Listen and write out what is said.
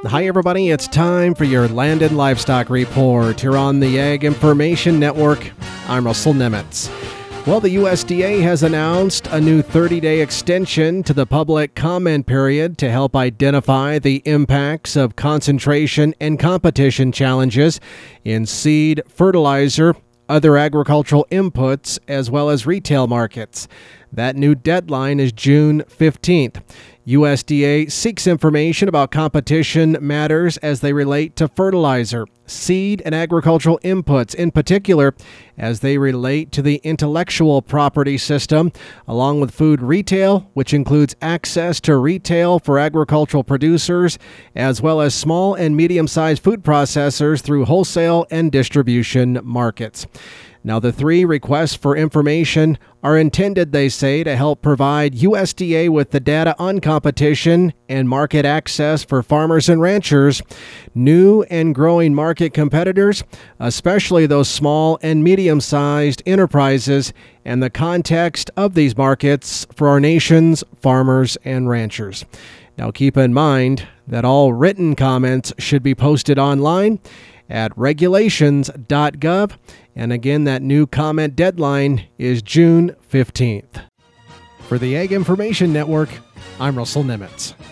Hi, everybody. It's time for your Land and Livestock Report here on the Ag Information Network. I'm Russell Nemitz. Well, the USDA has announced a new 30-day extension to the public comment period to help identify the impacts of concentration and competition challenges in seed, fertilizer, other agricultural inputs, as well as retail markets. That new deadline is June 15th. USDA seeks information about competition matters as they relate to fertilizer, seed, and agricultural inputs, in particular as they relate to the intellectual property system, along with food retail, which includes access to retail for agricultural producers, as well as small and medium-sized food processors through wholesale and distribution markets. Now, the three requests for information are intended, they say, to help provide USDA with the data on competition and market access for farmers and ranchers, new and growing market competitors, especially those small and medium-sized enterprises, and the context of these markets for our nation's farmers and ranchers. Now, keep in mind that all written comments should be posted online at regulations.gov. And again, that new comment deadline is June 15th. For the Ag Information Network, I'm Russell Nemitz.